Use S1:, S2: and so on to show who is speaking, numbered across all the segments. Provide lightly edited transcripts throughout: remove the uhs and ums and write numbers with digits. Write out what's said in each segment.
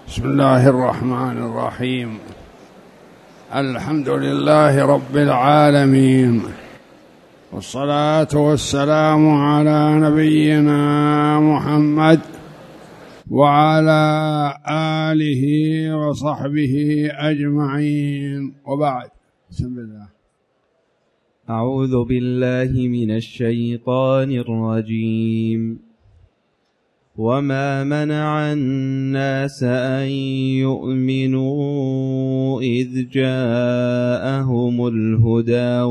S1: بسم الله الرحمن الرحيم. الحمد لله رب العالمين، والصلاة والسلام على نبينا محمد وعلى آله وصحبه أجمعين، وبعد. بسم الله.
S2: أعوذ بالله من الشيطان الرجيم. وما منع الناس أن يؤمنوا إذ جاءهم الهدى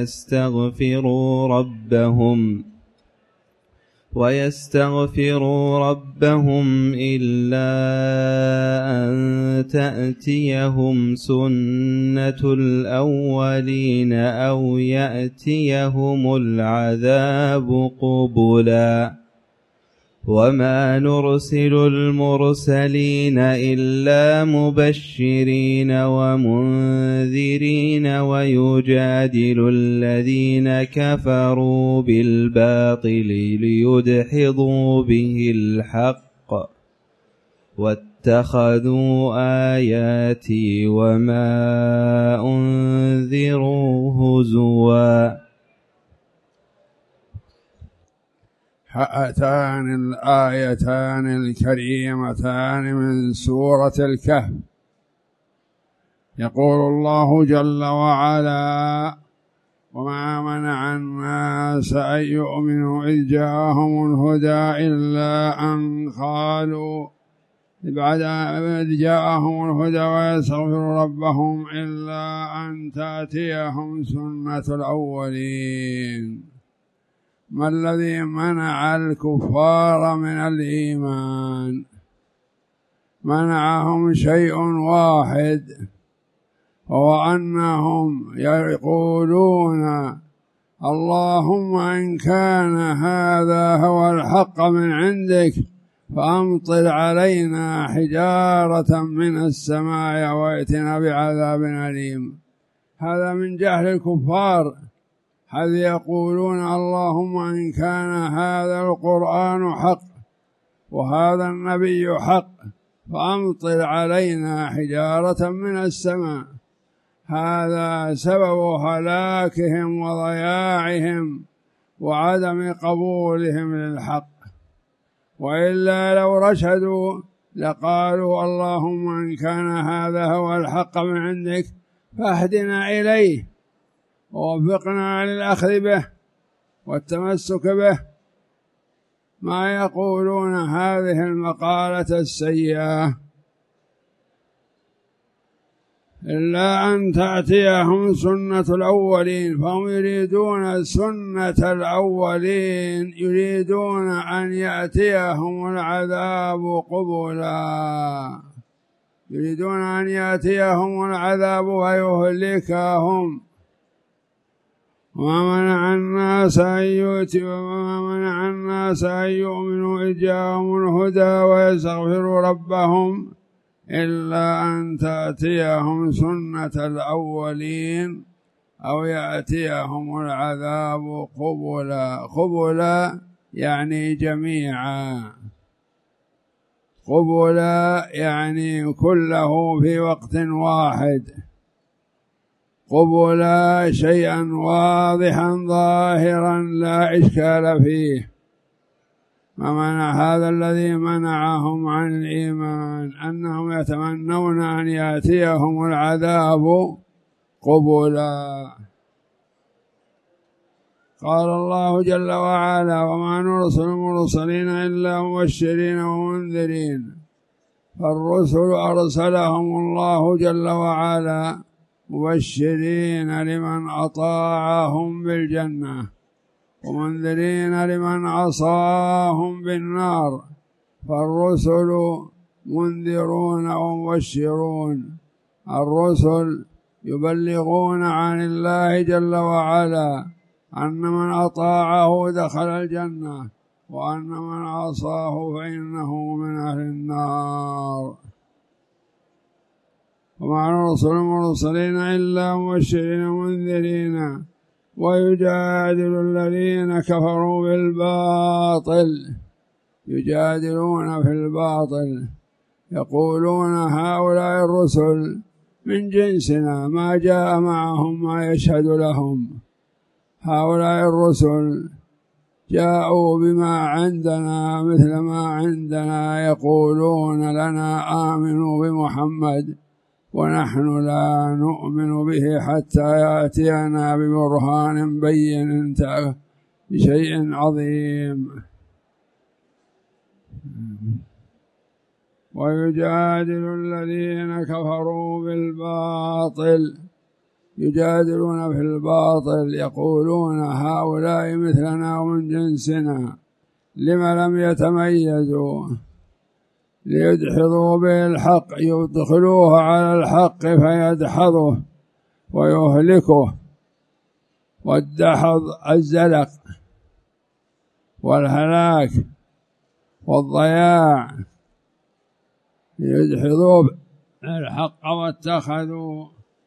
S2: ويستغفروا ربهم إلا أن تأتيهم سنة الأولين أو يأتيهم العذاب قبلا. وما نرسل المرسلين إلا مبشرين ومنذرين ويجادل الذين كفروا بالباطل ليدحضوا به الحق واتخذوا آياتي وما أنذروا هزوا.
S1: هاتان الآيتان الكريمتان من سورة الكهف. يقول الله جل وعلا: وما منع الناس أن يؤمنوا إذ جاءهم الهدى إلا أن قالوا إذ جاءهم الهدى ويستغفروا ربهم إلا أن تأتيهم سنة الأولين. ما الذي منع الكفار من الإيمان؟ منعهم شيء واحد، وهو أنهم يقولون: اللهم إن كان هذا هو الحق من عندك فأمطر علينا حجارة من السماء وائتنا بعذاب أليم. هذا من جهل الكفار، هل يقولون: اللهم إن كان هذا القرآن حق وهذا النبي حق فأمطر علينا حجارة من السماء. هذا سبب هلاكهم وضياعهم وعدم قبولهم للحق، وإلا لو رشدوا لقالوا: اللهم إن كان هذا هو الحق من عندك فاهدنا إليه ووفقنا للأخذ به والتمسك به. ما يقولون هذه المقالة السيئة إلا أن تأتيهم سنة الأولين، فهم يريدون سنة الأولين، يريدون أن يأتيهم العذاب قبلا، يريدون أن يأتيهم العذاب ويهلكهم. وما منع الناس أن يؤمنوا إذ جاءهم الهدى ويستغفروا ربهم إلا أن تأتيهم سنة الأولين أو يأتيهم العذاب قبلا يعني جميعا، قبلا يعني كله في وقت واحد، قبلا شيئا واضحا ظاهرا لا إشكال فيه. ما منع هذا الذي منعهم عن الإيمان أنهم يتمنون أن يأتيهم العذاب قبلا. قال الله جل وعلا: وما نرسل المرسلين إلا مبشرين ومنذرين. فالرسل أرسلهم الله جل وعلا مبشرين لمن أطاعهم بالجنة ومنذرين لمن عصاهم بالنار. فالرسل منذرون ومبشرون. الرسل يبلغون عن الله جل وعلا أن من أطاعه دخل الجنة، وأن من عصاه فإنه من أهل النار. وما نرسل المرسلين إلا مبشرين ومنذرين ويجادل الذين كفروا بالباطل، يجادلون في الباطل يقولون هؤلاء الرسل من جنسنا ما جاء معهم ما يشهد لهم، هؤلاء الرسل جاءوا بما عندنا مثل ما عندنا، يقولون لنا آمنوا بمحمد ونحن لا نؤمن به حتى يأتينا ببرهان بين بشيء عظيم. ويجادل الذين كفروا بالباطل، يجادلون في الباطل، يقولون هؤلاء مثلنا ومن جنسنا لم لم يتميزوا، ليدحضوا به الحق، يدخلوه على الحق فيدحضه ويهلكه. والدحض الزلق والهلاك والضياع، يدحضوا الحق واتخذوا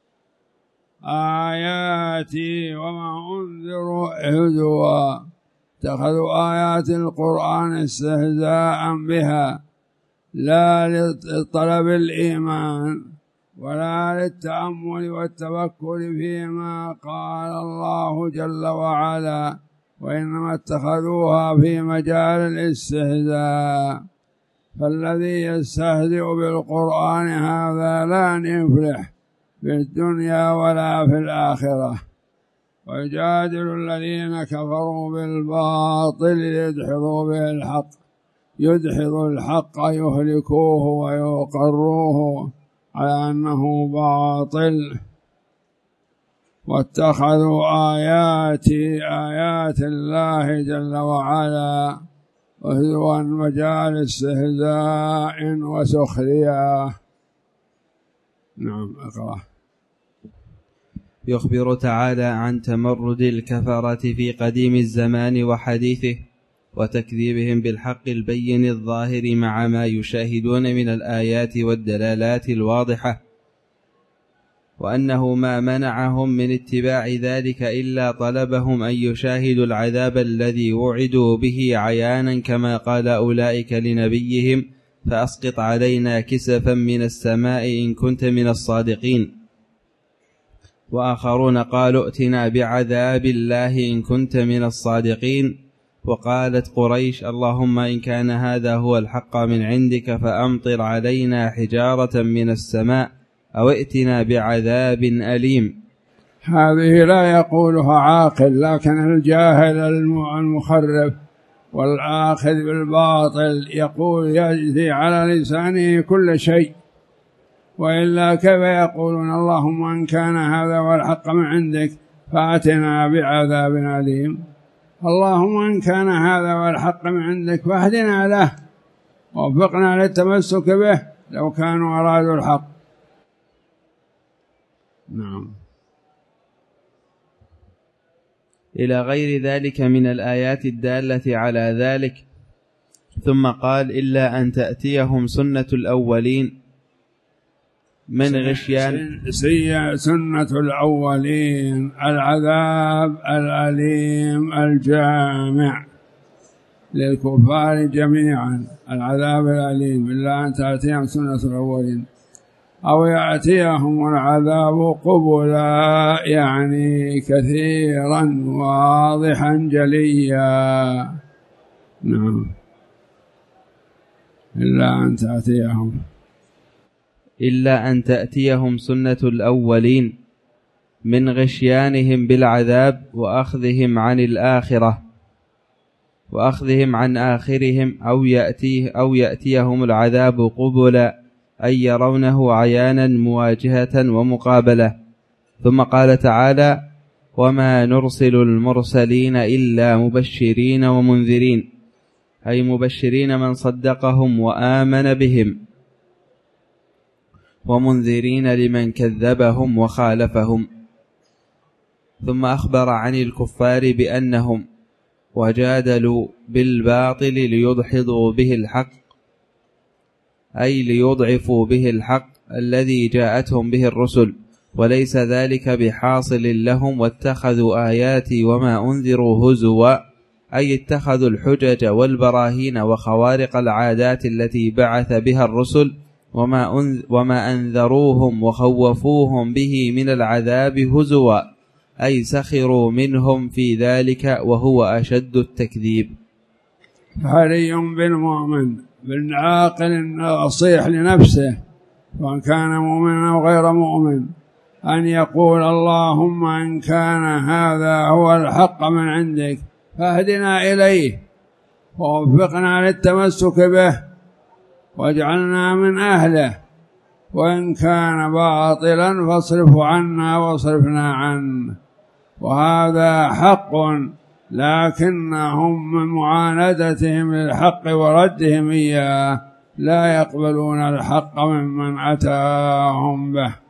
S1: آياتي وما أنذروا هزوا، اتخذوا آيات القرآن استهزاء بها، لا لطلب الإيمان ولا للتأمل والتفكر فيما قال الله جل وعلا، وإنما اتخذوها في مجال الاستهزاء. فالذي يستهزئ بالقرآن هذا لن يفلح في الدنيا ولا في الآخرة. ويجادل الذين كفروا بالباطل ليدحضوا به الحق، يدحض الحق يهلكوه ويقروه على أنه باطل. واتخذوا آيات الله جل وعلا وهزوا مجال استهزاء وسخرية. نعم اقرأ.
S2: يخبر تعالى عن تمرد الكفرة في قديم الزمان وحديثه، وتكذيبهم بالحق البين الظاهر مع ما يشاهدون من الآيات والدلالات الواضحة، وأنه ما منعهم من اتباع ذلك إلا طلبهم أن يشاهدوا العذاب الذي وعدوا به عيانا، كما قال أولئك لنبيهم فأسقط علينا كسفا من السماء إن كنت من الصادقين. وآخرون قالوا ائتنا بعذاب الله إن كنت من الصادقين. وقالت قريش اللهم إن كان هذا هو الحق من عندك فأمطر علينا حجارة من السماء أو ائتنا بعذاب أليم.
S1: هذه لا يقولها عاقل، لكن الجاهل المخرف والآخذ بالباطل يقول يجري على لسانه كل شيء، وإلا كيف يقولون اللهم إن كان هذا هو الحق من عندك فأتنا بعذاب أليم؟ اللهم إن كان هذا هو الحق من عندك فاهدنا له ووفقنا للتمسك به لو كانوا أرادوا الحق. نعم.
S2: إلى غير ذلك من الآيات الدالة على ذلك. ثم قال إلا أن تأتيهم سنة الأولين من غشيان.
S1: سنة الأولين العذاب الأليم الجامع للكفار جميعا، العذاب الأليم. إلا أن تأتيهم سنة الأولين أو يأتيهم العذاب قبلا، يعني كثيرا واضحا جليا. نعم.
S2: إلا أن تأتيهم سنة الأولين من غشيانهم بالعذاب وأخذهم عن الآخرة وأخذهم عن آخرهم، أو يأتيهم العذاب قبلا أي يرونه عيانا مواجهة ومقابلة. ثم قال تعالى وما نرسل المرسلين إلا مبشرين ومنذرين، أي مبشرين من صدقهم وآمن بهم، ومنذرين لمن كذبهم وخالفهم. ثم أخبر عن الكفار بأنهم وجادلوا بالباطل ليدحضوا به الحق، أي ليضعفوا به الحق الذي جاءتهم به الرسل، وليس ذلك بحاصل لهم، واتخذوا آياتي وما أنذروا هزوا، أي اتخذوا الحجج والبراهين وخوارق العادات التي بعث بها الرسل وما أنذروهم وخوفوهم به من العذاب هزوا، أي سخروا منهم في ذلك، وهو أشد التكذيب.
S1: حري بالمؤمن بالعاقل أن يصيح لنفسه وإن كان مؤمنا أو غير مؤمن أن يقول اللهم إن كان هذا هو الحق من عندك فاهدنا إليه ووفقنا للتمسك به واجعلنا من أهله، وإن كان باطلا فاصرفه عنا واصرفنا عنه. وهذا حق، لكنهم من معاندتهم للحق وردهم إياه لا يقبلون الحق ممن أتاهم به.